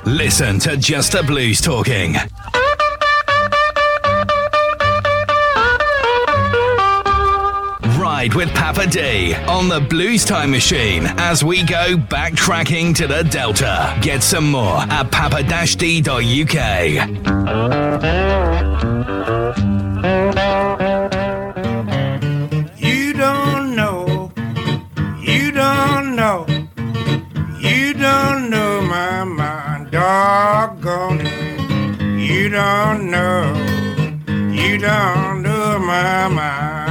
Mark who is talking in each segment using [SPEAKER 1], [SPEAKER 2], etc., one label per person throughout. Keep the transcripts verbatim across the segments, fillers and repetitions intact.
[SPEAKER 1] Listen to Just the Blues Talking. Ride with Papa D on the Blues Time Machine as we go backtracking to the Delta. Get some more at papa d dot u k.
[SPEAKER 2] You don't know, you don't know, you don't know my mind, doggone it. You don't know, you don't know my mind.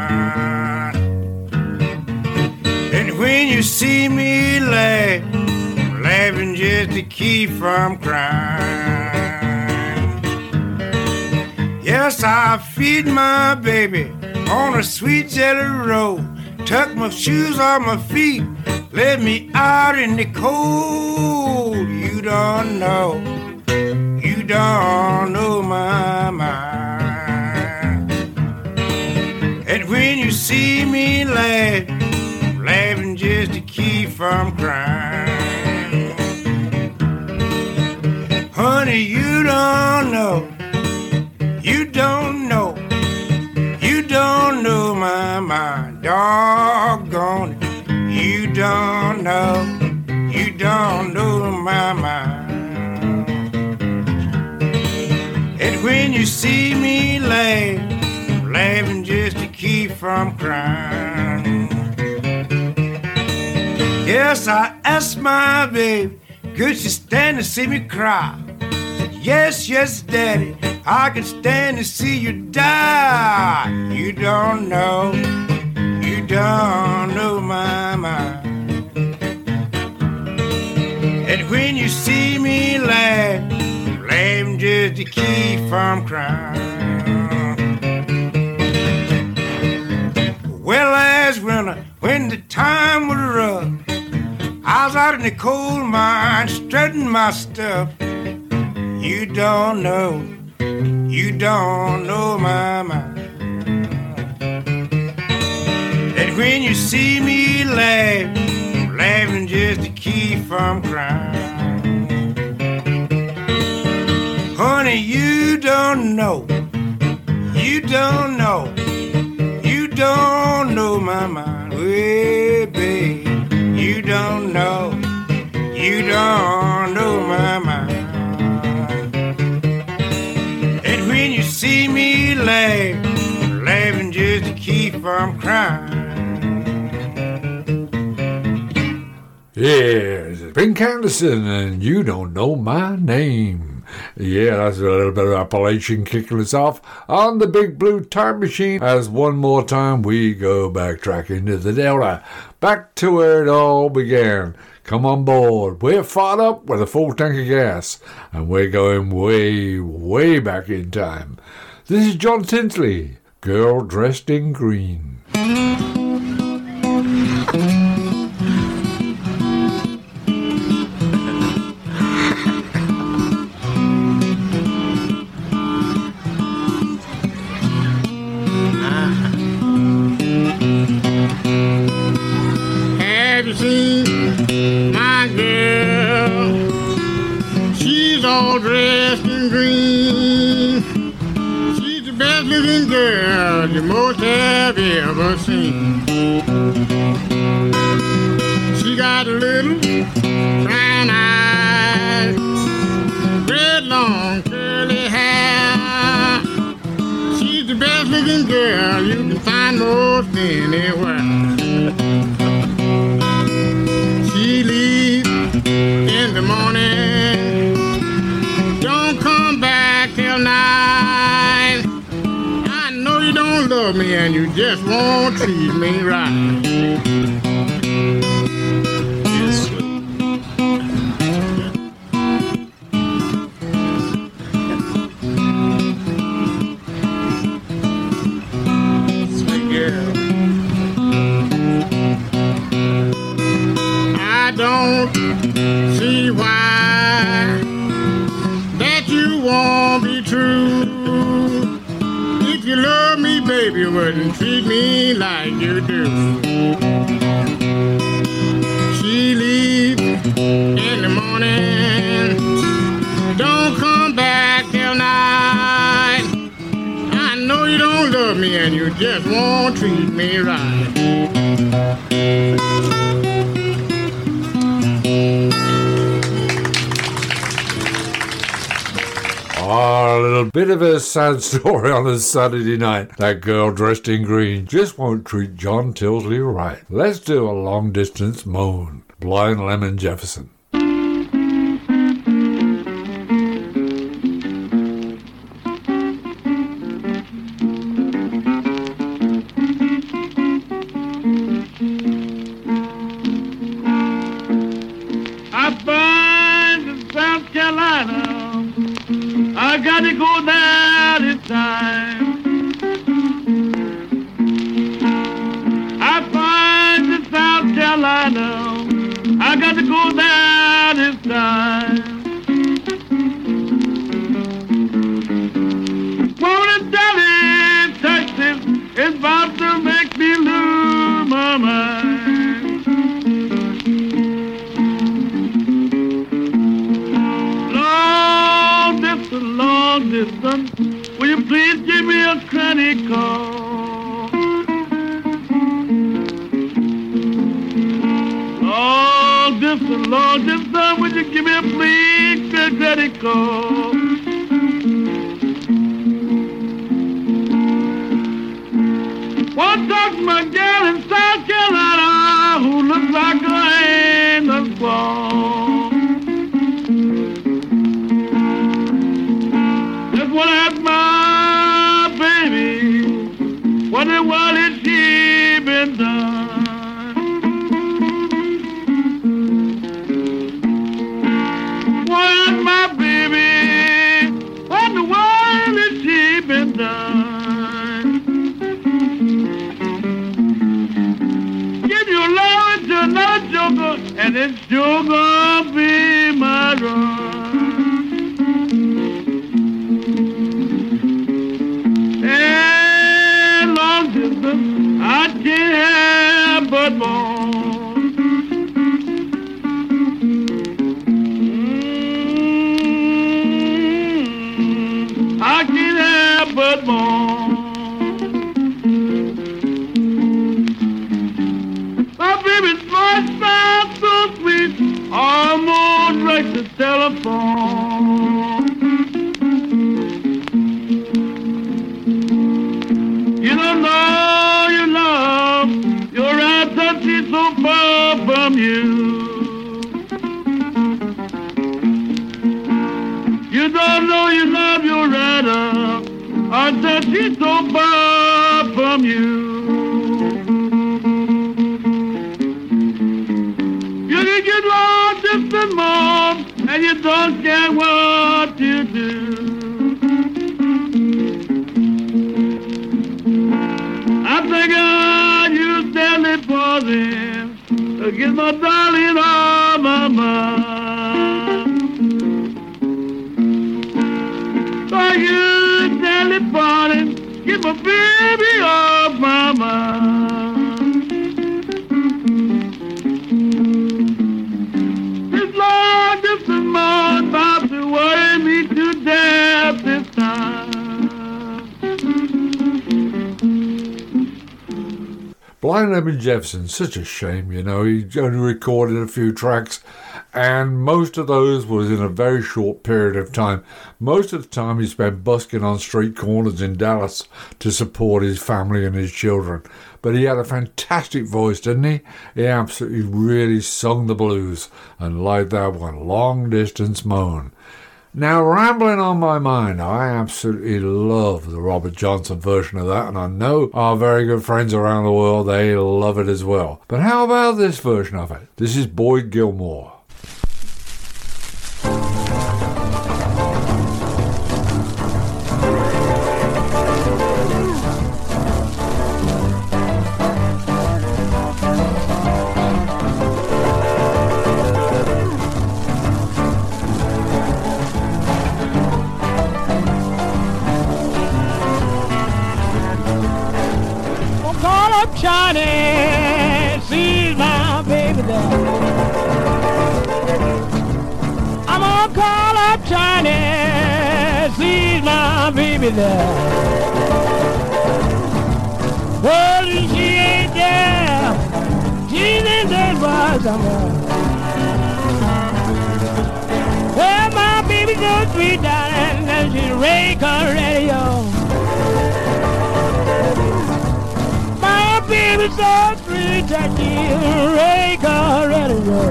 [SPEAKER 2] And when you see me laugh, I'm laughing just to keep from crying. Yes, I feed my baby on a sweet jelly roll, tuck my shoes on my feet, let me out in the cold. You don't know, you don't know my mind. And when you see me laugh, I'm laughing just to keep from crying. Honey, you don't know, you don't know, you don't know my mind, doggone it. You don't know, you don't know my mind. And when you see me laugh, I'm laughing just to keep from crying. Yes, I asked my baby, could she stand to see me cry? Yes, yes, daddy, I can stand to see you die. You don't know, you don't know my mind. And when you see me laugh, I'm laughing just to keep from crying. Well, last winter, when the time was rough, I was out in the coal mine strutting my stuff. You don't know, you don't know my mind. And when you see me laugh, I'm laughing just to keep from crying. Honey, you don't know, you don't know, you don't know my mind. Hey, babe, you don't know, you don't know my mind. And when you see me laugh, I'm laughing just to keep from crying.
[SPEAKER 3] Yes, Pink Anderson, and You Don't Know My Name. Yeah, that's a little bit of Appalachian kicking us off on the Big Blue Time Machine as one more time we go backtracking to the Delta, back to where it all began. Come on board. We're fired up with a full tank of gas, and we're going way, way back in time. This is John Tinsley, Girl Dressed in Green.
[SPEAKER 4] Have you seen my girl? She's all dressed in green. She's the best looking girl you most have ever seen. She got a little brown eyes, red long curly hair. She's the best looking girl you can find most anywhere. She leaves in the morning, don't come back till night. I know you don't love me and you just won't treat me right. Yes, sweet girl. I don't see why that you won't be true. If you love me, baby, you wouldn't treat me like you do. She leaves in the morning, and you just won't treat me right.
[SPEAKER 3] Oh, a little bit of a sad story on a Saturday night. That girl dressed in green just won't treat John Tilsley right. Let's do a long distance moan. Blind Lemon Jefferson.
[SPEAKER 5] I got to go there this time. I find in South Carolina. I got to go there this time. Morning Dallas, Texas is about to make me lose my mind. Long distance, long distance, will you please give me a credit card? Long distance, long distance, will you give me a please a credit card? One talk to my girl in South Carolina who looks like a hand of squaw. Just wanna ask my baby, what the world has she been done? Wanna ask my baby, what the world has she been done? Another joker, and it's sure gonna be my run. And long distance, I can't have but one. Mm-hmm. I can't have but one. Almost like the telephone. You don't know you love your eyes that she's so far from you. You don't know you love your rider until she's so far from you. And more, and you don't care what you do. I think I'd use daily pausing to give my darling all my mind. So I use daily pausing, give my baby all my mind. About to worry me to death this time.
[SPEAKER 3] Blind Lemon Jefferson, such a shame, you know. He only recorded a few tracks, and most of those was in a very short period of time. Most of the time he spent busking on street corners in Dallas to support his family and his children. But he had a fantastic voice, didn't he? He absolutely really sung the blues, and like that one, Long Distance Moan. Now, Rambling on My Mind, I absolutely love the Robert Johnson version of that, and I know our very good friends around the world, they love it as well. But how about this version of it? This is Boyd Gilmore.
[SPEAKER 6] Johnny, see my baby there. I'm gonna call up Johnny, see my baby there. Well, she ain't there. She's in that bar somewhere. Well, my baby so sweet, darling, and she rake her radio. My baby so sweet that she rake her radio.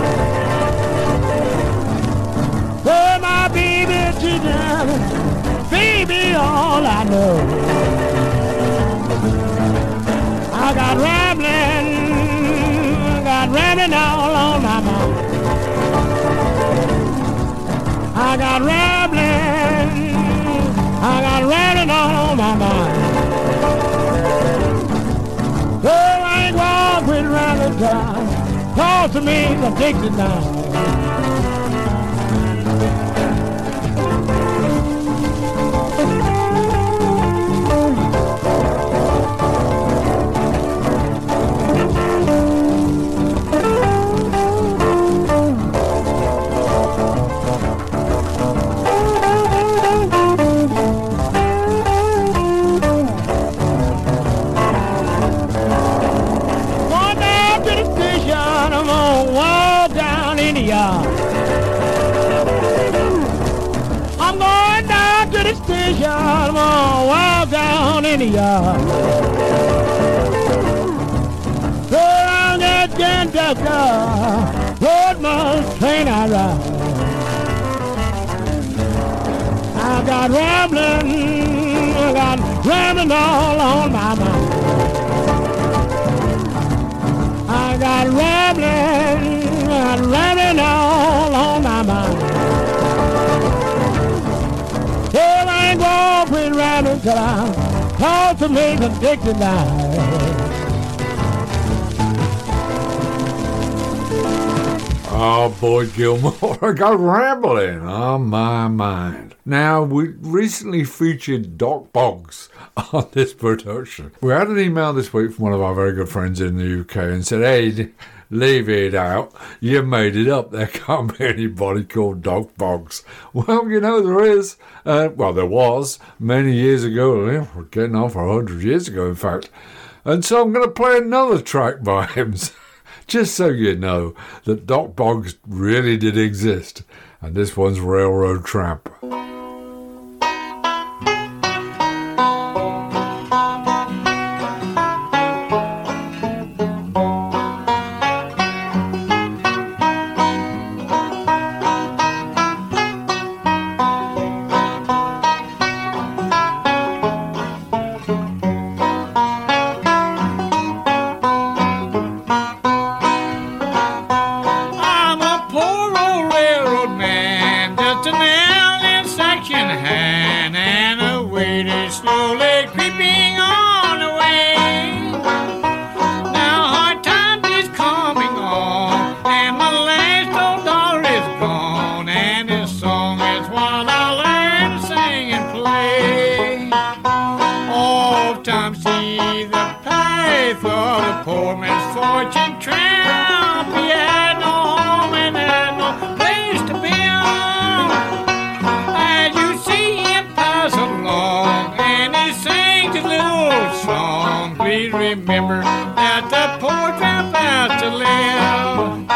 [SPEAKER 6] Well, my baby, she done, baby, all I know. I got rambling, I got rambling all on my mind. I got rambling, I got rambling all on my mind. Oh, I ain't gonna quit rambling time. Talk to me, I'm addicted now. I'm going down to the station, I'm gonna walk down in the yard. Go around that conductor, road most train I ride. I got rambling, I got rambling all on my mind. I got rambling, I got rambling all on my mind. Well, I ain't gonna quit rambling till I talk to me addicted now.
[SPEAKER 3] Oh, boy, Gilmore, I got rambling on my mind. Now, we recently featured Doc Boggs on this production. We had an email this week from one of our very good friends in the U K and said, hey, leave it out. You made it up. There can't be anybody called Doc Boggs. Well, you know, there is. Uh, well, there was many years ago. We're getting on for a hundred years ago, in fact. And so I'm going to play another track by him. Just so you know that Doc Boggs really did exist. And this one's Railroad Tramp.
[SPEAKER 7] Remember that the poor tramp has to live.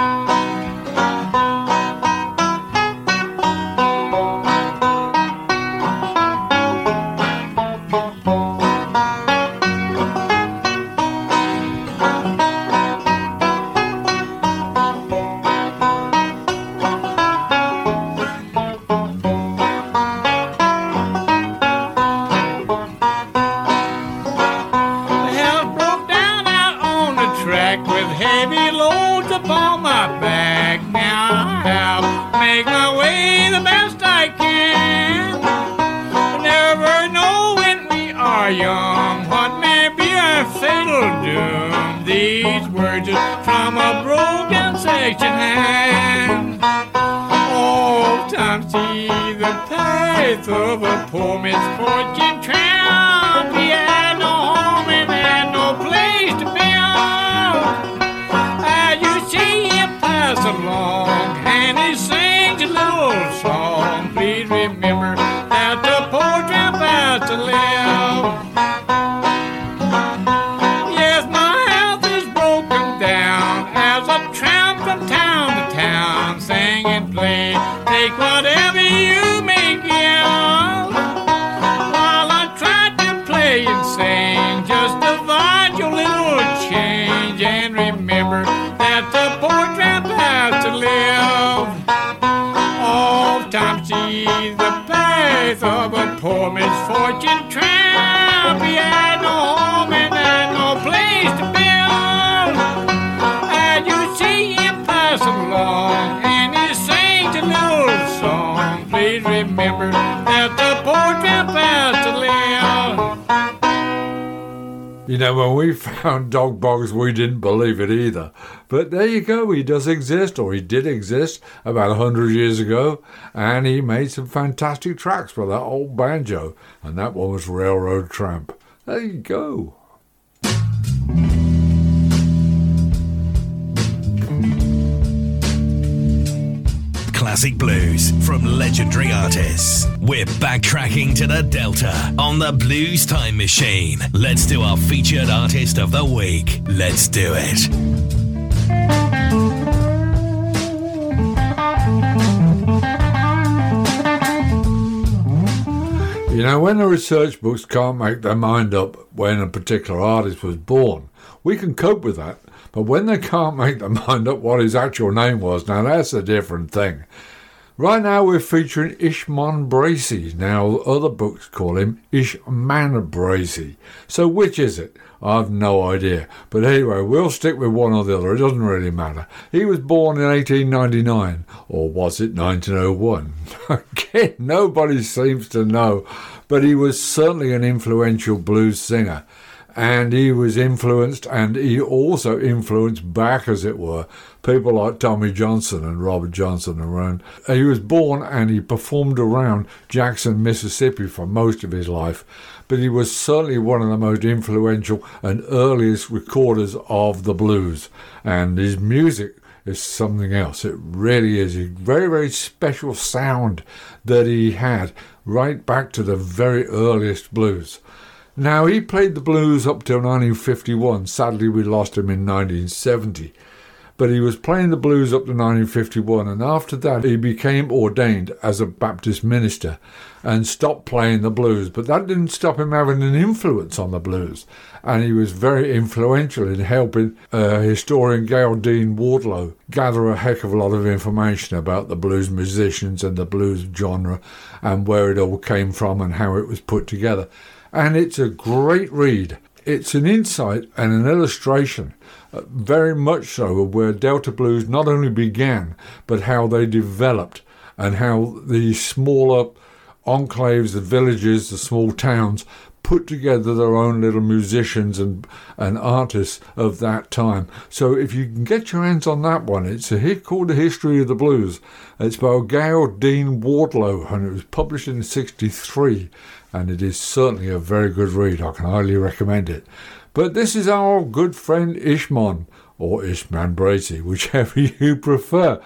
[SPEAKER 7] From a broken section hand, all times see the path of a poor misfortune tramp. He had no home and had no place to build. As you see him pass along and he sings a little song, please remember that the poor tramp has to live. of a poor misfortune tramp. He had no home and had no place to build. As you see him pass along and he sings a little song, please remember that the poor tramp has to live.
[SPEAKER 3] You know, when we found Dog Boggs, we didn't believe it either. But there you go, he does exist, or he did exist about a hundred years ago, and he made some fantastic tracks for that old banjo, and that one was Railroad Tramp. There you go.
[SPEAKER 1] Classic blues from legendary artists. We're backtracking to the Delta on the Blues Time Machine. Let's do our featured artist of the week. Let's do it.
[SPEAKER 3] You know, when the research books can't make their mind up when a particular artist was born, we can cope with that. But when they can't make their mind up what his actual name was, now that's a different thing. Right now we're featuring Ishmon Bracey. Now other books call him Ishman Bracey. So which is it? I've no idea. But anyway, we'll stick with one or the other. It doesn't really matter. He was born in eighteen ninety-nine. Or was it nineteen oh one? Again, nobody seems to know. But he was certainly an influential blues singer. And he was influenced, and he also influenced back, as it were, people like Tommy Johnson and Robert Johnson around. He was born and he performed around Jackson, Mississippi for most of his life, but he was certainly one of the most influential and earliest recorders of the blues. And his music is something else. It really is a very, very special sound that he had right back to the very earliest blues. Now, he played the blues up till nineteen fifty-one. Sadly, we lost him in nineteen seventy. But he was playing the blues up to nineteen fifty-one, and after that he became ordained as a Baptist minister and stopped playing the blues. But that didn't stop him having an influence on the blues. And he was very influential in helping uh, historian Gail Dean Wardlow gather a heck of a lot of information about the blues musicians and the blues genre and where it all came from and how it was put together. And it's a great read. It's an insight and an illustration, uh, very much so, of where Delta Blues not only began, but how they developed and how the smaller enclaves, the villages, the small towns put together their own little musicians and, and artists of that time. So if you can get your hands on that one, it's a hit called The History of the Blues. It's by Gail Dean Wardlow, and it was published in sixty-three. And it is certainly a very good read. I can highly recommend it. But this is our good friend Ishmon, or Ishman Bracey, whichever you prefer.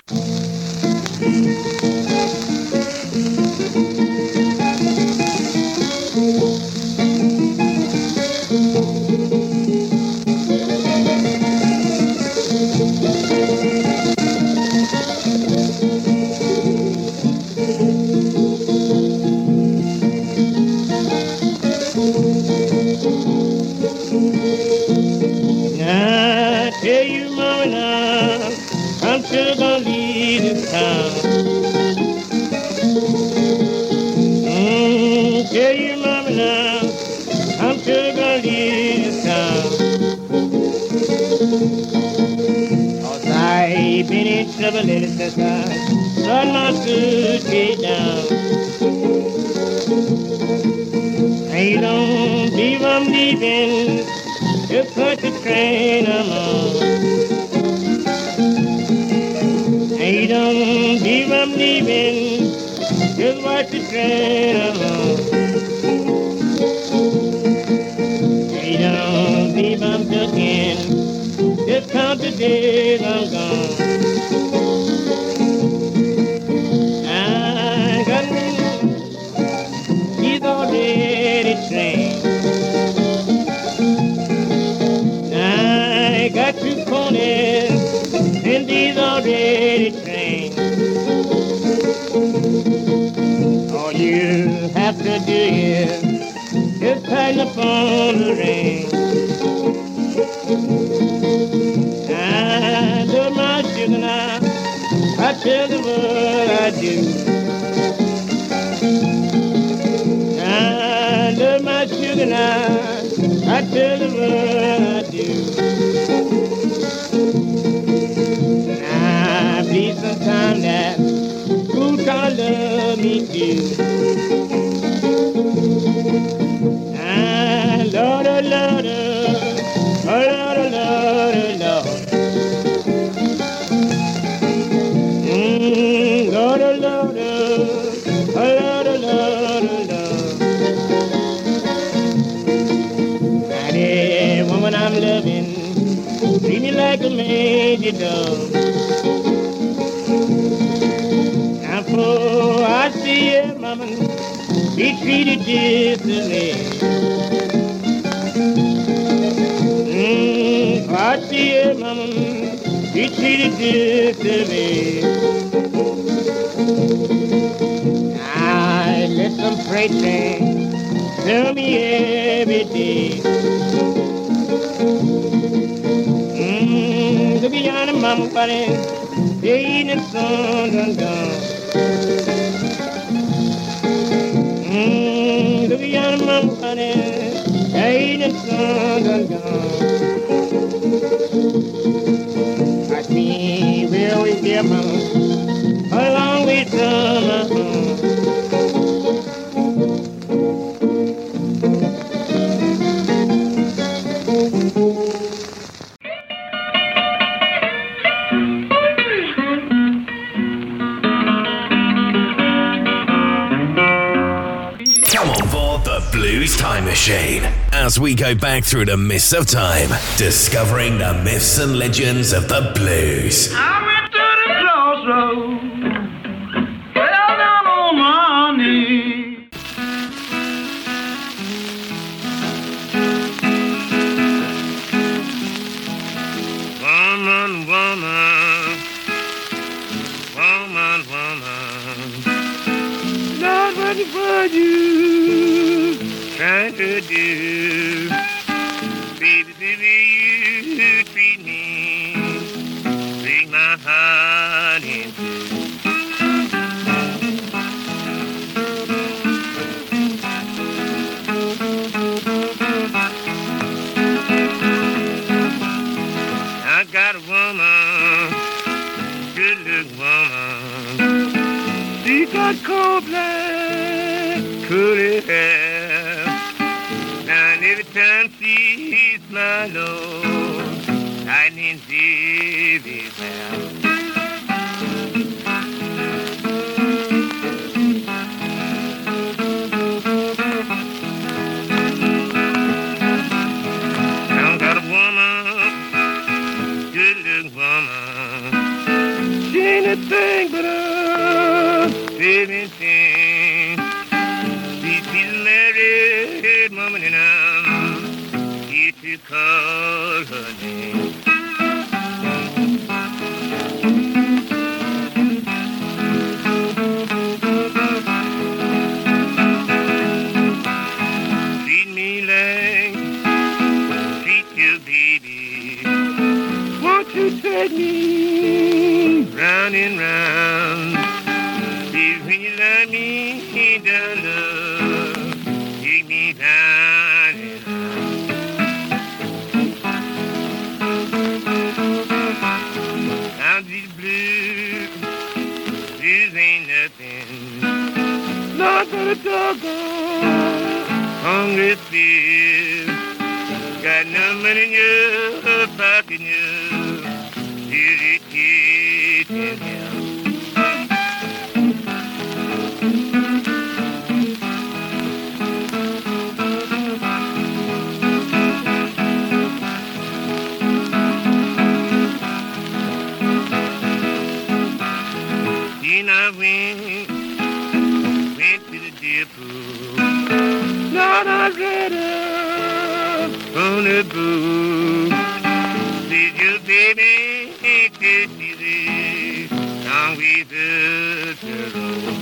[SPEAKER 6] Trouble in it, that's right. Run my suitcase down. I don't believe I'm leaving to put the train I'm on. I don't believe I'm leaving to watch the train I'm on. I don't believe I'm ducking to count the days I'm gone. I got two ponies and these already trained. All you have to do is just tighten up on the reins. I do my sugar now, I tell the world I do. and I, I tell the world I do. I believe sometime that who gonna love me too. I Lord, oh Lord, oh Lord, oh Lord, oh Lord. Mm, Lord, oh Lord, oh Lord, oh Lord, oh Lord. Now the woman I'm loving treat me like a major dog. Now for I see her mama be treated differently. Mm, for I see her mama be treated differently. I let some freight train tell me every day. Mmm, look beyond the mama body, the evening sun done gone. Mmm, look beyond the mama body, the evening sun done gone. I see we're always there, mama, a long way from my home.
[SPEAKER 1] Blues Time Machine, as we go back through the mists of time, discovering the myths and legends of the blues.
[SPEAKER 5] I went to the crossroads, fell down on my knees. Woman, woman, woman, woman, not ready for you. Trying to do, baby, baby, you treat me, break my heart in two. I got a woman, good looking woman, she got cold black, curly hair. And every time she smiles, oh, lightning baby's there. I got a woman, good looking woman. She ain't a thing but a baby thing. She, she's a married woman and I'm here to call her name. Treat me like treat your baby. Won't you take me round and round? See when you let me down, love, take me down and round. Now these blues, blues ain't nothing, not but a doggone hungry still. Got no money in your pocket, you irritating him. Then I went, went to the depot. Now I read up on the book. Said your baby ain't too easy, long way to road.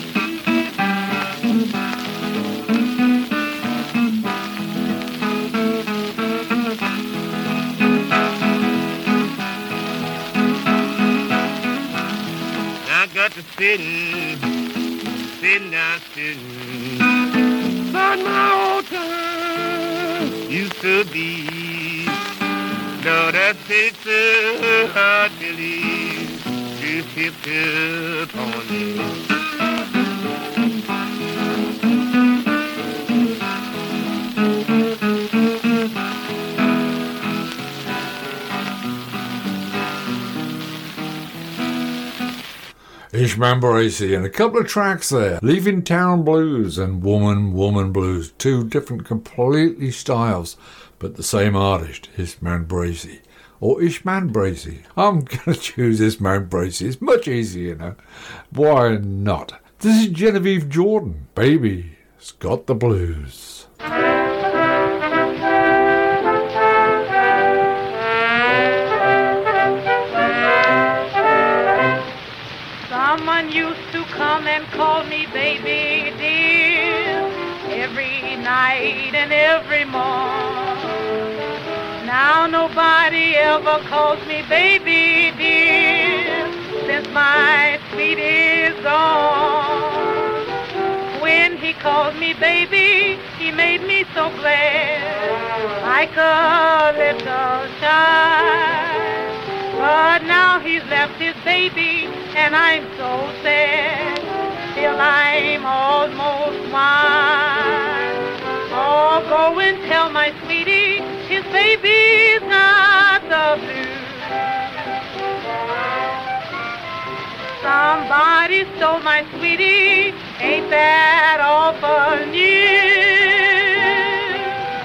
[SPEAKER 5] I got to sitting, sitting down, sitting, on my old time. used to be. Lord, that takes a heart to leave to hip on me.
[SPEAKER 3] Ishmael Bracey and a couple of tracks there. Leaving Town Blues and Woman, Woman Blues. Two different completely styles, but the same artist, Ishmael Bracey. Or Ishmael Bracey. I'm going to choose Ishmael Bracey. It's much easier, you know. Why not? This is Genevieve Jordan. Baby's got the blues.
[SPEAKER 8] Someone used to come and call me baby dear every night and every morn. Now nobody ever calls me baby dear since my sweet is gone. When he called me baby, he made me so glad, like a little child. But now he's left his baby, and I'm so sad, till I'm almost wild. Oh, go and tell my sweetie, his baby's not the blues. Somebody stole my sweetie, ain't that awful news?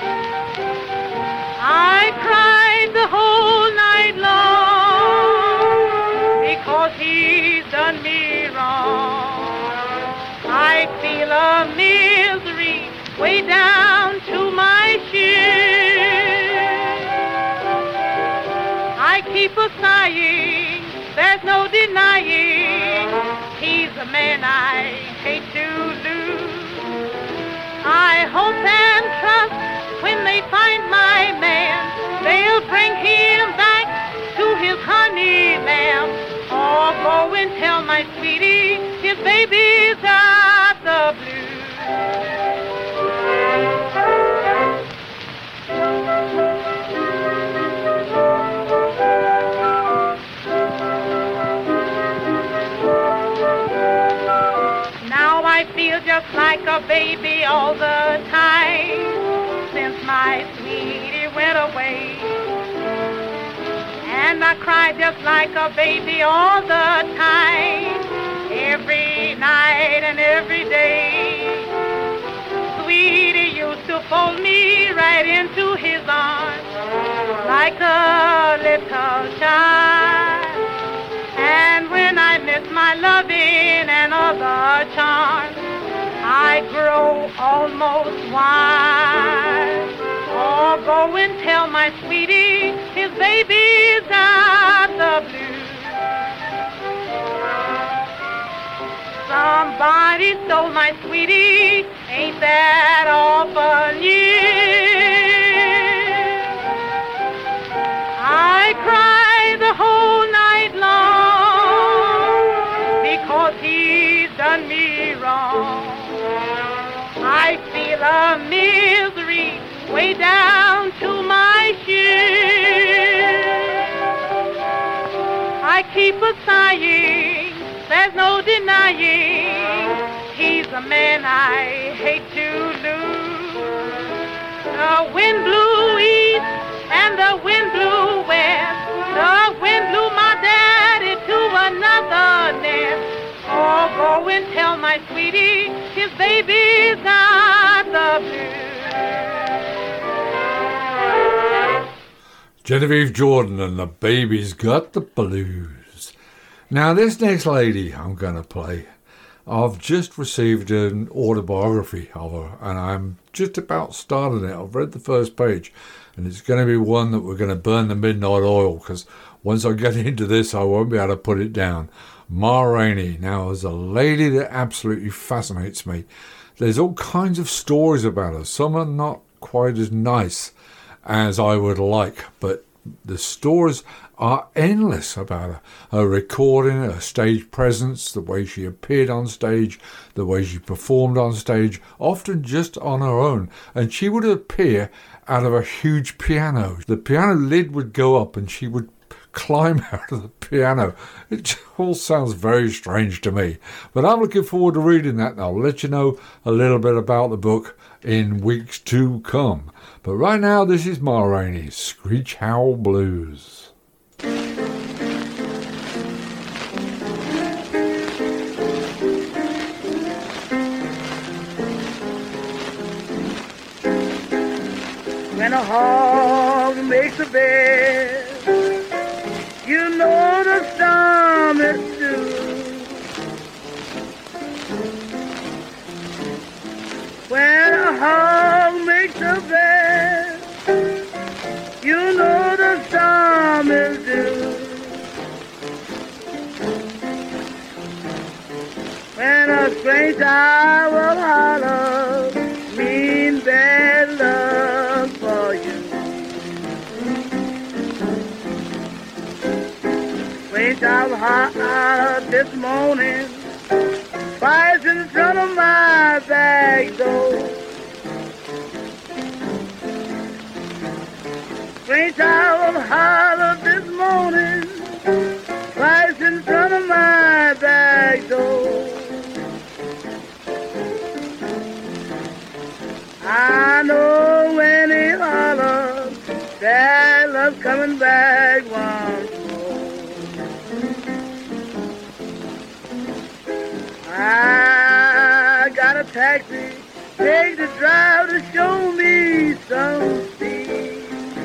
[SPEAKER 8] I cried the whole night long, because he's done me wrong. I feel a misery way down to my shoes. I keep a sighing, there's no denying, he's a man I hate to lose. I hope and trust when they find my man, they'll bring him back to his honey lamb. Oh, go and tell my sweetie, his baby's got the blues. Now I feel just like a baby all the time, since my sweetie went away. And I cry just like a baby all the time, every night and every day. Sweetie used to fold me right into his arms, like a little child. And when I miss my loving and other charms, I grow almost wild. Oh, go and tell my sweetie, his baby's got the blues. Somebody stole my sweetie, ain't that awful news? I cried the whole night long, because he's done me wrong. I feel a misery way down to my shoes. I keep a sighing, there's no denying, he's a man I hate to lose. The wind blew east and the wind blew west, the wind blew my daddy to another nest. Oh, go and tell my sweetie, his baby's got the blues.
[SPEAKER 3] Genevieve Jordan and the Baby's Got the Blues. Now this next lady I'm going to play, I've just received an autobiography of her and I'm just about starting it. I've read the first page and it's going to be one that we're going to burn the midnight oil, because once I get into this I won't be able to put it down. Ma Rainey. Now, there's a lady that absolutely fascinates me. There's all kinds of stories about her. Some are not quite as nice as I would like, but the stories are endless about her. Her recording, her stage presence, the way she appeared on stage, the way she performed on stage, often just on her own. And she would appear out of a huge piano. The piano lid would go up and she would climb out of the piano. It all sounds very strange to me. But I'm looking forward to reading that, and I'll let you know a little bit about the book in weeks to come. But right now, this is Ma Rainey's Screech Howl Blues.
[SPEAKER 9] When a hog makes a bed, you know the storm is due. When a hog makes a bed, you know the storm is due. When a strange owl hollers, mean bad luck for you. Strange owl hollered this morning, twice in front of my back door. Strange owl hollered this morning, twice in front of my back door. I know when he hollers, that love's coming back once more. I got a taxi, take the drive to show me some speed.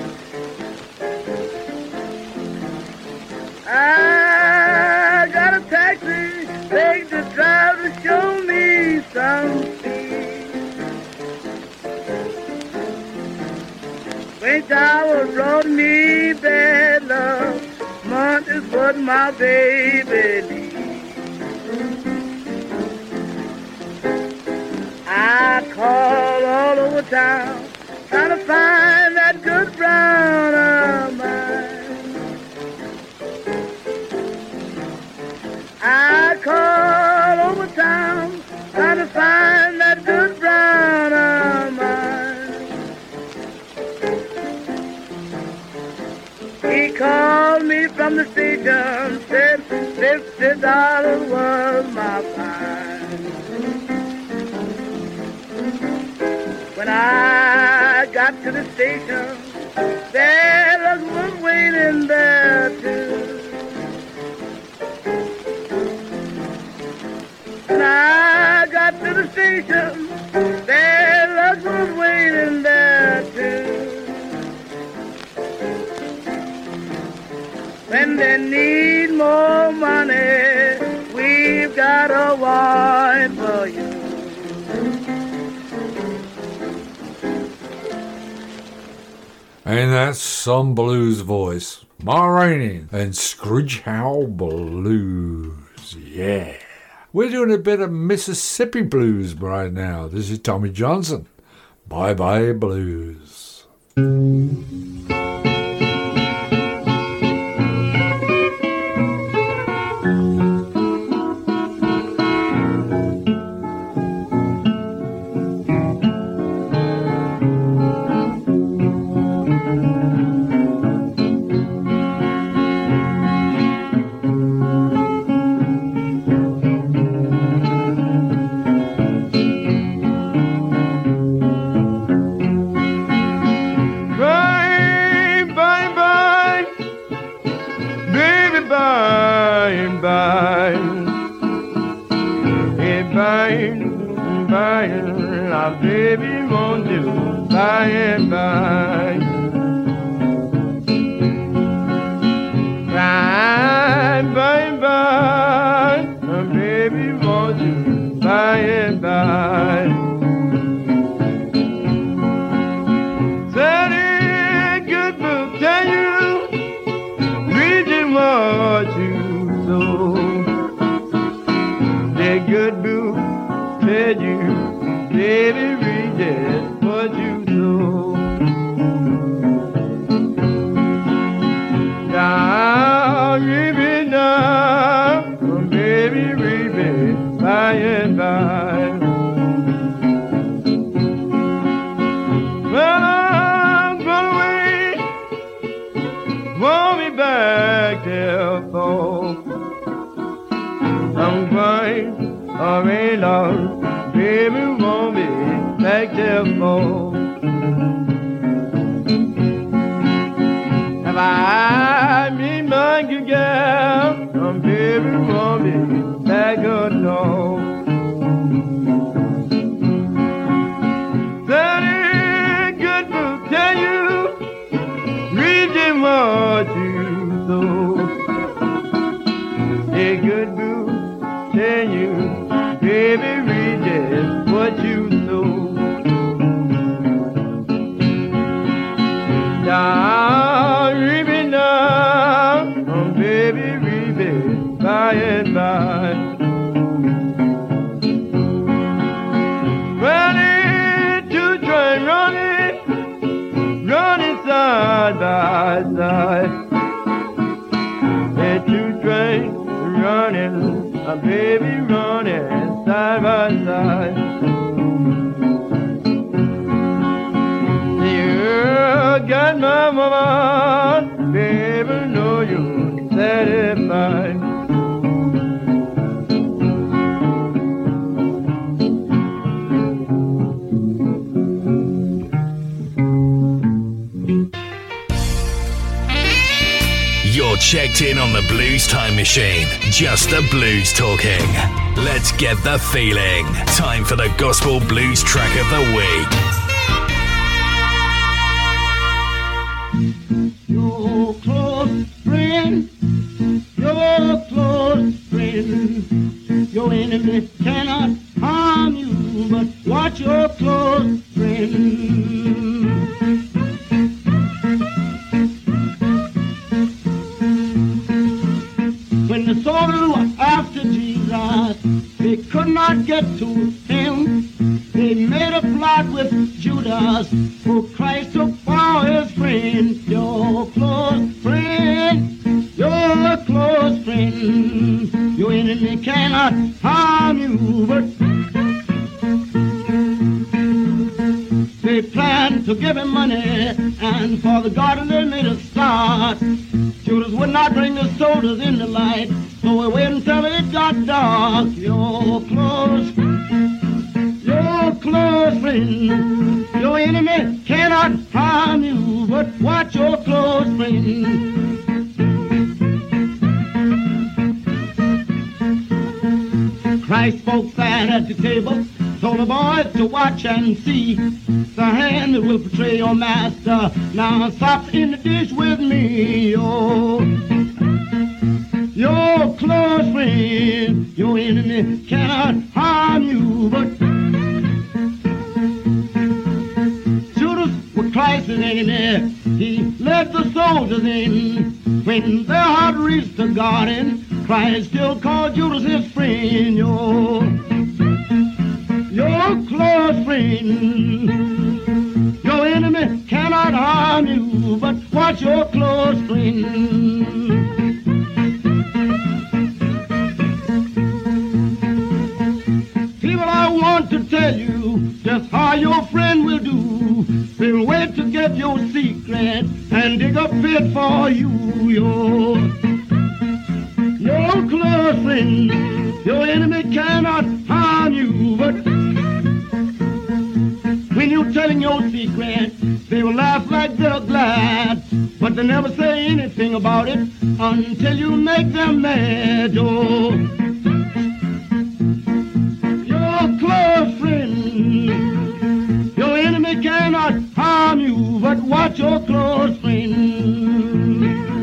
[SPEAKER 9] I got a taxi, take the drive to show me some speed. Strange hour brought me bad luck, month is what my baby needs. I call all over town, trying to find that good brown of mine. I call over town, trying to find that good brown of mine. He called me from the station, said fifty dollars was my fine. When I got to the station, there was waiting there too. When I got to the station, there was waiting there too. When they need more money, we've got a wine for you.
[SPEAKER 3] And that's some blues voice. Ma Rainey and Screech Howl Blues. Yeah. We're doing a bit of Mississippi blues right now. This is Tommy Johnson. Bye Bye Blues.
[SPEAKER 5] Baby, won't you by and by? By, by, by, baby, won't you by and by? Said it good book tell you, reading what you sow. The good book tell you, baby, read it, what you know.
[SPEAKER 10] rain or rain out, baby won't be back there for. If I meet my good girl, some baby won't be back at all. That ain't good to tell you, reading what you sow. Hey, good boo, tell you, baby, read just what you sow. Down, read it now, oh, baby, read it by and by. Running to train, running, running side by side. Hey, two train running, a baby running side by side. You got my mama, baby, know you're satisfied.
[SPEAKER 1] You're checked in on the Blues Time Machine. Just the blues talking. Let's get the feeling. Time for the Gospel Blues Track of the Week.
[SPEAKER 6] Your close friend, your close friend, your enemy cannot harm you, but watch your close friend. When the soldiers were after Jesus, they could not get to him. They made a plot with Judas, who Christ took for his friend. Your close friend, your close friend, your enemy cannot harm you, but they planned to give him money, and for the garden they made a start. Judas would not bring the soldiers in the light, so we waited until it got dark. Your close, your close friend, your enemy cannot harm you, but watch your close friend. Christ spoke sad at the table, told the boys to watch and see the hand that will betray your master. Now stop in the dish with me, oh. Your close friend, your enemy cannot harm you, but Judas was Christ's enemy. He led the soldiers in. When their heart reached the garden, Christ still called Judas his friend, your, your close friend. Your enemy cannot harm you, but watch your close friend. I want to tell you just how your friend will do. They'll wait to get your secret and dig a pit for you. Your, your close friend, your enemy cannot harm you, but when you're telling your secret, they will laugh like they're glad, but they never say anything about it until you make them mad. Oh. Close friend, your enemy cannot harm you, but watch your close friend.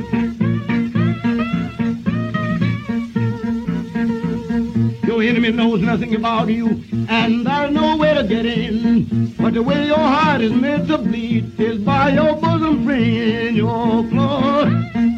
[SPEAKER 6] Your enemy knows nothing about you, and there's no way to get in, but the way your heart is meant to bleed is by your bosom friend, your close.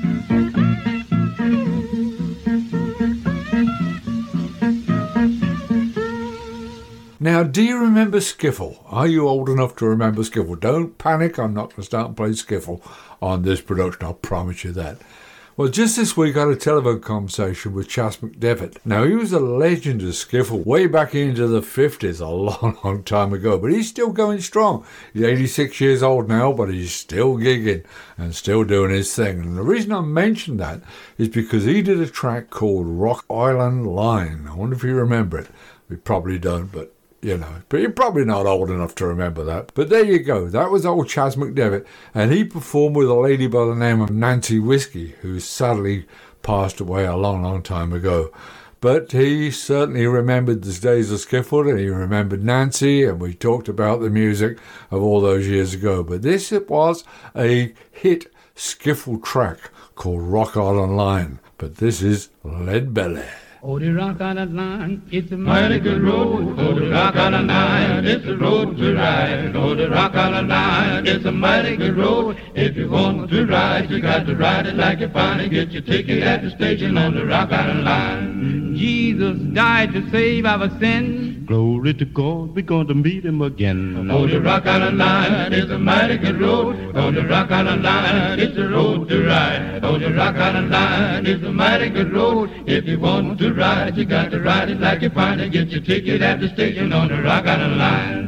[SPEAKER 3] Now, do you remember Skiffle? Are you old enough to remember Skiffle? Don't panic, I'm not going to start playing Skiffle on this production, I promise you that. Well, just this week I had a telephone conversation with Chas McDevitt. Now, he was a legend of skiffle way back into the fifties, a long, long time ago, but he's still going strong. He's eighty-six years old now, but he's still gigging and still doing his thing. And the reason I mentioned that is because he did a track called Rock Island Line. I wonder if you remember it. We probably don't, but you know, but you're probably not old enough to remember that. But there you go. That was old Chas McDevitt, and he performed with a lady by the name of Nancy Whiskey, who sadly passed away a long, long time ago. But he certainly remembered the days of skiffle, and he remembered Nancy, and we talked about the music of all those years ago. But this it was a hit skiffle track called Rock Island Line. But this is Lead Belly.
[SPEAKER 10] Oh, the Rock Island Line, it's a mighty good road. Oh, the Rock Island Line, it's a road to ride. Oh, the Rock Island Line, it's a mighty good road. If you want to ride, you got to ride it like you find it. Get your ticket at the station on the Rock Island Line. Jesus died to save our sins. Glory to God, we're going to meet him again. Oh, the Rock Island Line, it's a mighty good road. Oh, the Rock Island Line, it's a road to ride. Oh, the Rock Island Line, it's a mighty good road. If you want to ride, you got to ride it like you find it. Get your ticket at the station on the Rock Island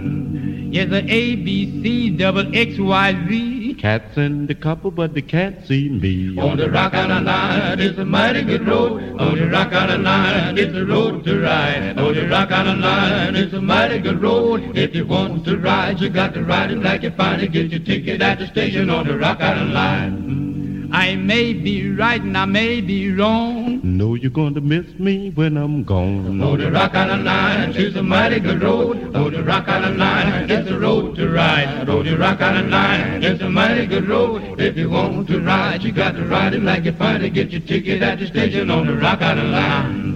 [SPEAKER 10] Line. Yes, a A, B, C, double X, Y, Z. Cats in the couple, but they can't see me. On the Rock Island Line, it's a mighty good road. On the Rock Island Line, it's a road to ride. On the Rock Island Line, it's a mighty good road. If you want to ride, you got to ride it like you find it. Get your ticket at the station on the Rock Island Line. I may be right and I may be wrong. No, you're going to miss me when I'm gone. Oh, the Rock Island Line is a mighty good road. Oh, the Rock Island Line is a road to ride. Oh, the Rock Island Line is a mighty good road. If you want to ride, you got to ride it like you find it. Get your ticket at the station on the Rock Island Line.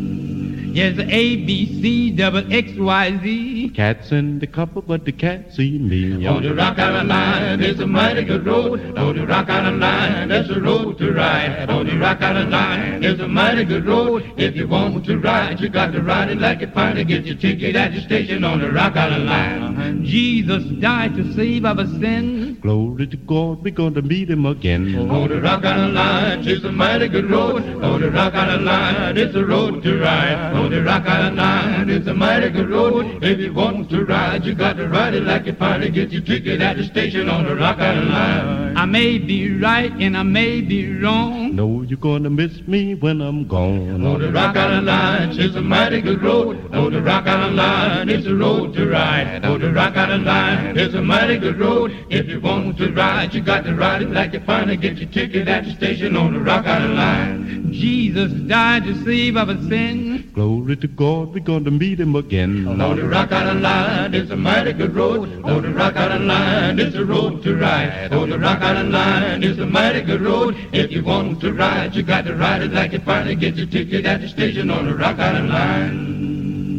[SPEAKER 10] Yes, A, B, C, double X, Y, Z. Cats in the couple, but they can't see me. On the Rock Island Line, it's a mighty good road. On the Rock Island Line, that's a road to ride. On the Rock Island Line, it's a mighty good road. If you want to ride, you got to ride it like you find it. Get your ticket at the station on the Rock Island Line. Jesus died to save our sins. Glory to God, we're going to meet him again. On the Rock Island Line, it's a mighty good road. On the Rock Island Line, it's a road to ride. On the Rock Island Line, it's a mighty good road. If you want to ride, you got to ride it like you find it. Get your ticket at the station on the Rock Island Line. I may be right and I may be wrong. No, you're gonna miss me when I'm gone. On the Rock Island Line, it's a mighty good road. On the Rock Island Line, it's a road to ride. On the Rock Island Line, it's a mighty good road. If you want to ride, you got to ride it like you find it. Get your ticket at the station on the Rock Island Line. Jesus died to save our sins. Glory to God, we're going to meet him again. On the Rock Island Line, it's a mighty good road. On the Rock Island Line, it's a road to ride. On the Rock Island Line, it's a mighty good road. If you want to ride, you got to ride it like you find it. Get your ticket at the station on the Rock Island Line.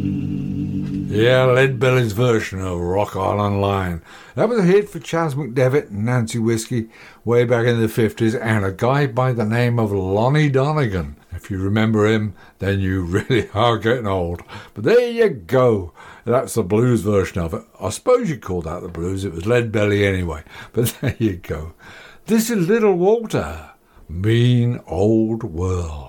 [SPEAKER 3] Yeah, Lead Belly's version of Rock Island Line. That was a hit for Chas McDevitt and Nancy Whiskey way back in the fifties, and a guy by the name of Lonnie Donegan. If you remember him, then you really are getting old. But there you go. That's the blues version of it. I suppose you'd call that the blues. It was Lead Belly anyway. But there you go. This is Little Walter, Mean Old World.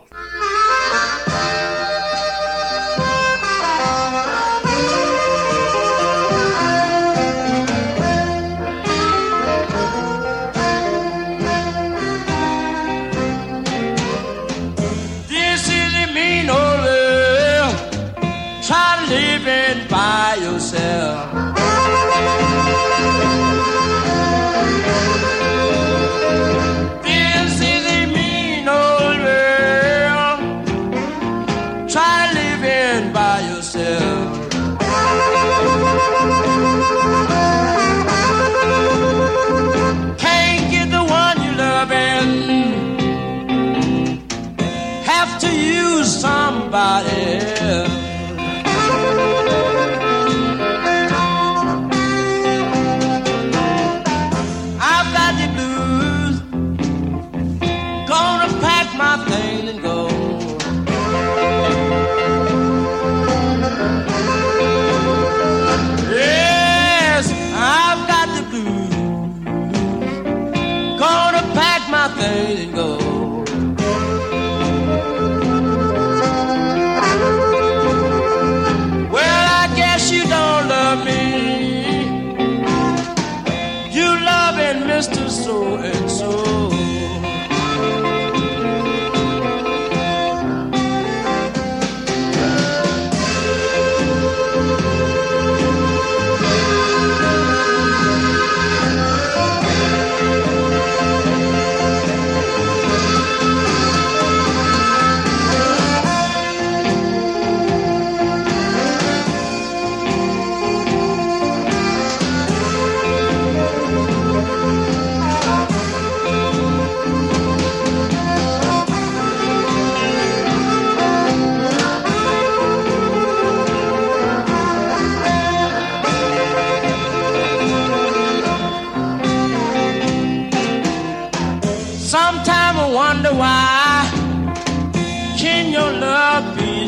[SPEAKER 11] By yourself. This is a mean old world. Try living by yourself. Can't get the one you love and have to use somebody else.
[SPEAKER 12] And go.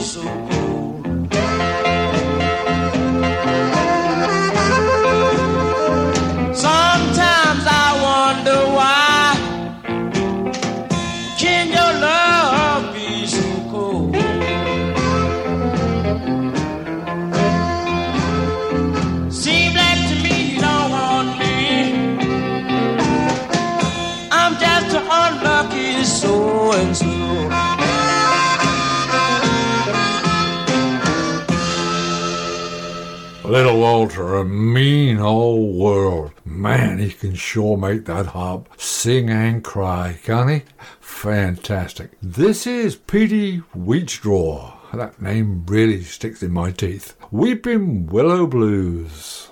[SPEAKER 11] so cold. Sometimes I wonder why can your love be so cold? Seems like to me you don't want me. I'm just an unlucky so and so.
[SPEAKER 3] Little Walter, a mean old world. Man, he can sure make that harp sing and cry, can't he? Fantastic. This is Petey Wheatstraw. That name really sticks in my teeth. Weeping Willow Blues.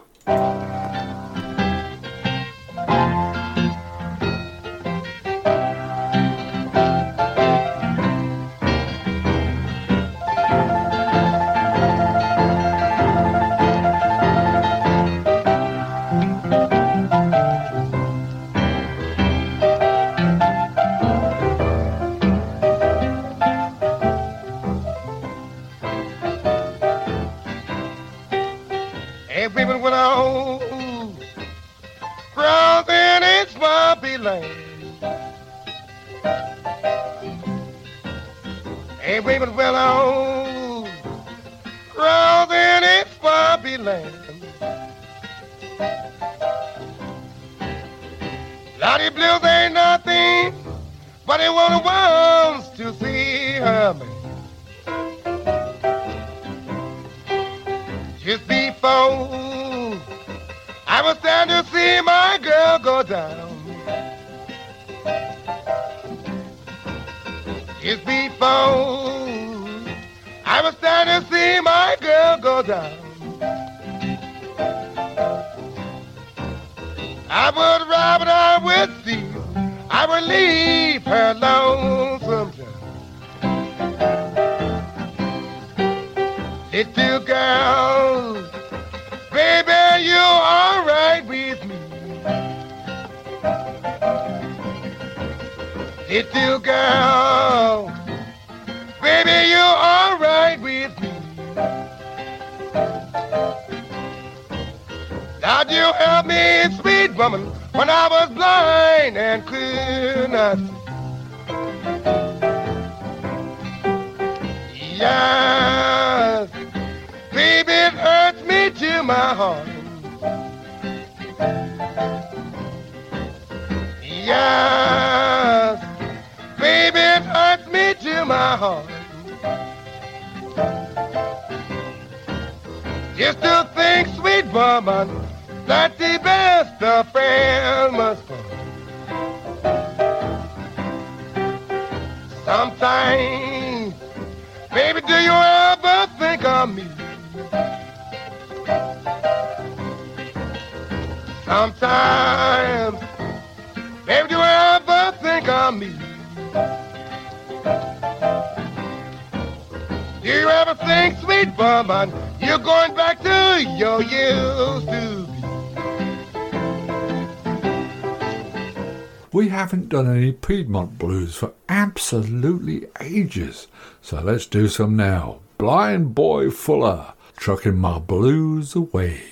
[SPEAKER 3] We haven't done any Piedmont blues for absolutely ages, so let's do some now. Blind Boy Fuller, Trucking My Blues Away.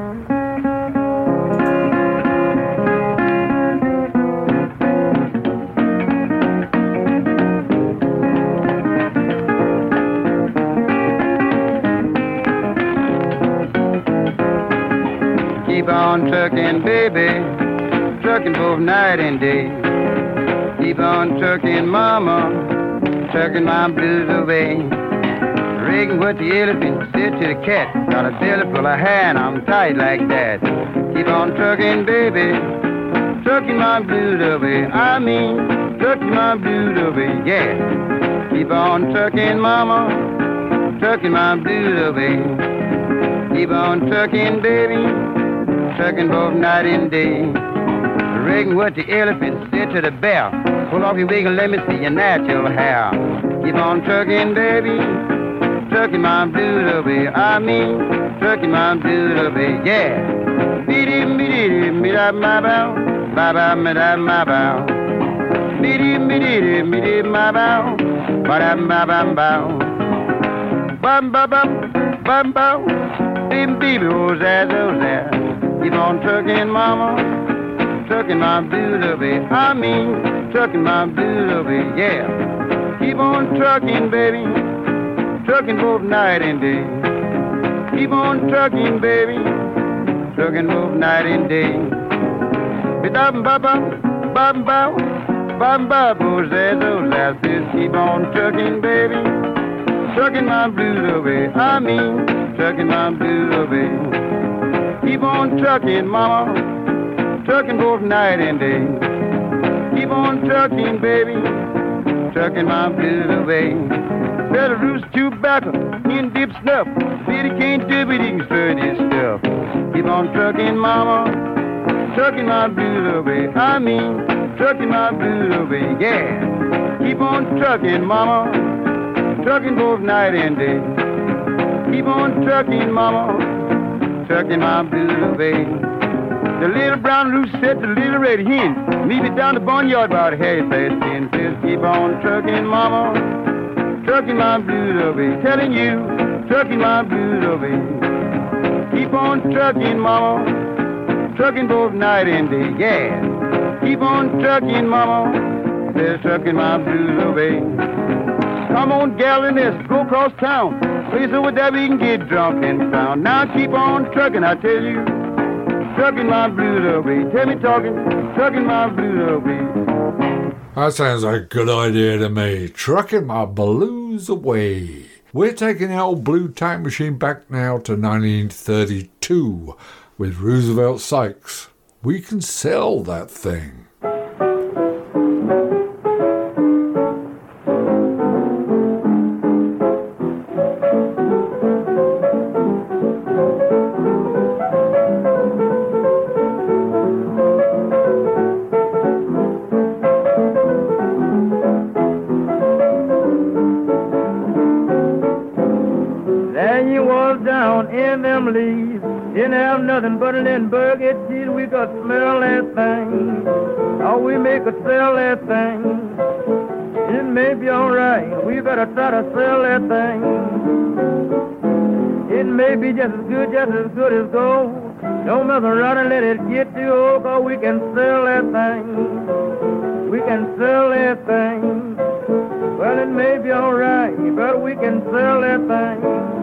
[SPEAKER 12] Keep on trucking, baby, trucking both night and day. Keep on trucking, mama, trucking my blues away. Rigging what the elephant said to the cat. Got a belly full of hair and I'm tight like that. Keep on trucking, baby, trucking my blues away. I mean, trucking my blues away, yeah. Keep on trucking, mama, trucking my blues away. Keep on trucking, baby, trucking both night and day. Rigging what the elephant said to the bear. Pull off your wig and let me see your natural hair. Keep on trucking, baby, trucking my blues away. I mean, trucking my blues away, yeah. Beady, beady, me da ma bow, ba ba me da ma bow. Beady, beady, me da ma bow, ba da ma ba bow. bum ba bum bum bum, bim baby, oh zaz, oh zaz. Keep on trucking, mama, trucking my blues away. I mean, trucking my blues away, yeah. Keep on trucking, baby, trucking both night and day. Keep on trucking, baby, trucking both night and day. Bum ba bum bum bum bum bum, oh zaz, oh zaz. Just keep on trucking, baby, trucking my blues away. I mean, trucking my blues away. Keep on trucking, mama, trucking both night and day. Keep on trucking, baby, trucking my blues away. Better roost tobacco, in deep snuff. City can't do it, he can stir this stuff. Keep on trucking, mama, trucking my blues away. I mean, trucking my blues away, yeah. Keep on trucking, mama, trucking both night and day. Keep on trucking, mama, trucking my blues away. The little brown rooster said to the little red hen, meet me down the barnyard about half past ten. Says keep on trucking, mama, trucking my blues away. Telling you, trucking my blues away. Keep on trucking, mama, trucking both night and day, yeah. Keep on trucking, mama, says trucking my blues away. Come on, gal, and let's go across town. Place over there we can get drunk and found. Now keep on trucking, I tell you, trucking my blues away. Tell me talking, trucking my blues away.
[SPEAKER 3] That sounds like a good idea to me. Trucking my blues away. We're taking the old blue time machine back now to nineteen thirty-two with Roosevelt Sykes. We can sell that thing.
[SPEAKER 6] Didn't have nothing but a Lindbergh cheese. We could smell that thing. Oh, we make a sell that thing. It may be all right. We better try to sell that thing. It may be just as good, just as good as gold. Don't mess around and let it get too old, 'cause we can sell that thing. We can sell that thing. Well, it may be all right, but we can sell that thing.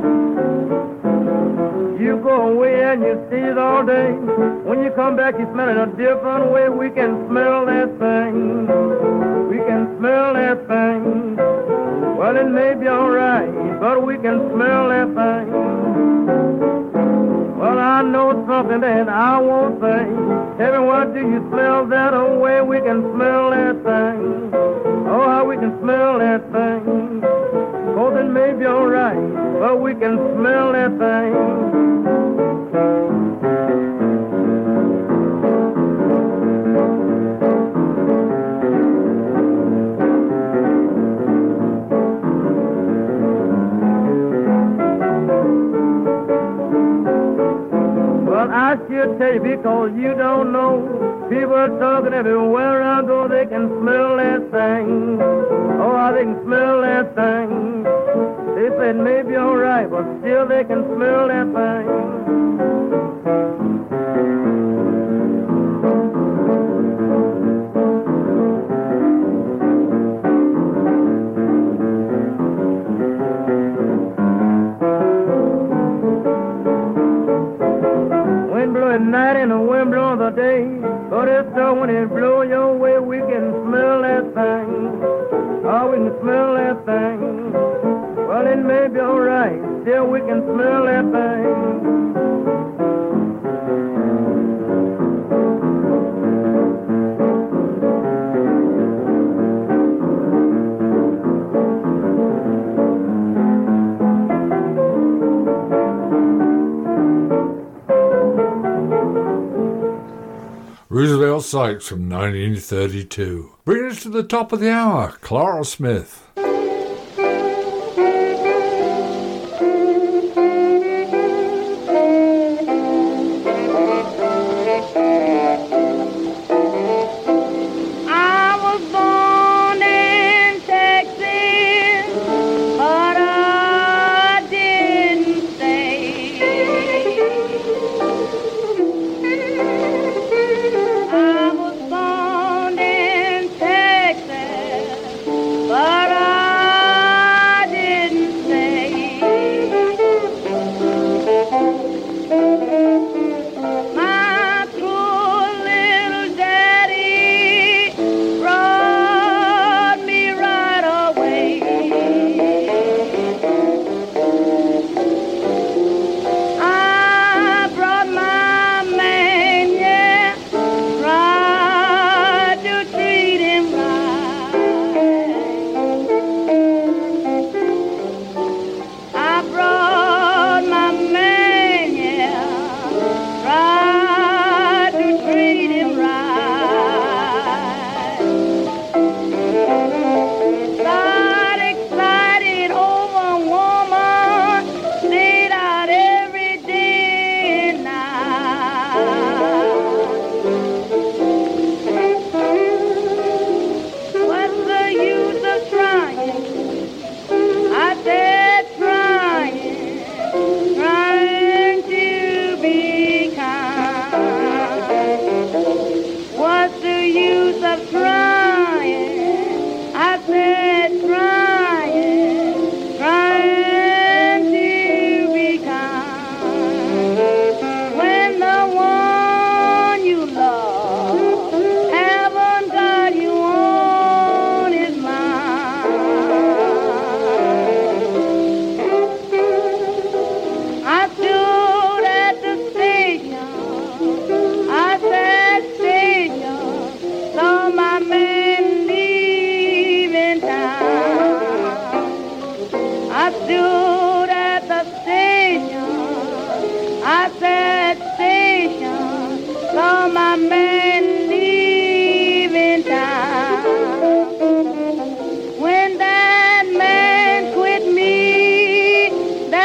[SPEAKER 6] You go away and you see it all day. When you come back, you smell it a different way. We can smell that thing. We can smell that thing. Well, it may be all right, but we can smell that thing. Well, I know something that I won't say. Tell me, what do you smell that away? We can smell that thing. Oh, how we can smell that thing. 'Cause it may be all right, but we can smell that thing. Well, I should tell you because you don't know. People are talking everywhere I go. They can smell that thing. Oh, how they can smell that thing. They said maybe all right, but still they can smell that thing. Wind blow at night and the wind blow the day. But it's so when it blow your way, we can smell that thing. Oh, we can smell that thing. Well, it may be all right, still we can smell that thing.
[SPEAKER 3] Roosevelt Sykes from nineteen thirty-two. Bring us to the top of the hour, Clara Smith.
[SPEAKER 8] I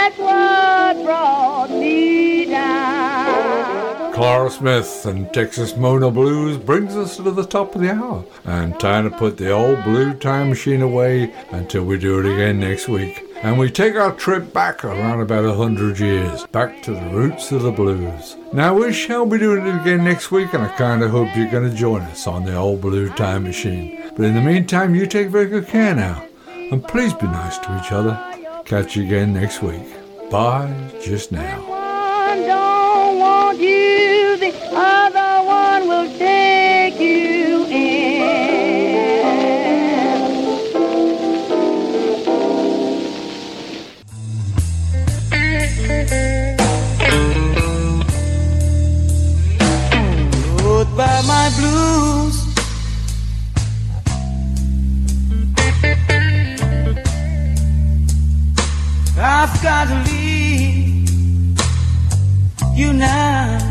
[SPEAKER 9] That's what brought me down.
[SPEAKER 3] Clara Smith and Texas Mona Blues brings us to the top of the hour, and time to put the old blue time machine away until we do it again next week. And we take our trip back around about a hundred years, back to the roots of the blues. Now we shall be doing it again next week, and I kind of hope you're going to join us on the old blue time machine. But in the meantime, you take very good care now, and please be nice to each other. Catch you again next week. Bye just now.
[SPEAKER 9] One don't want you, the other one will take you in.
[SPEAKER 11] Goodbye, my blues. I've got to leave you now.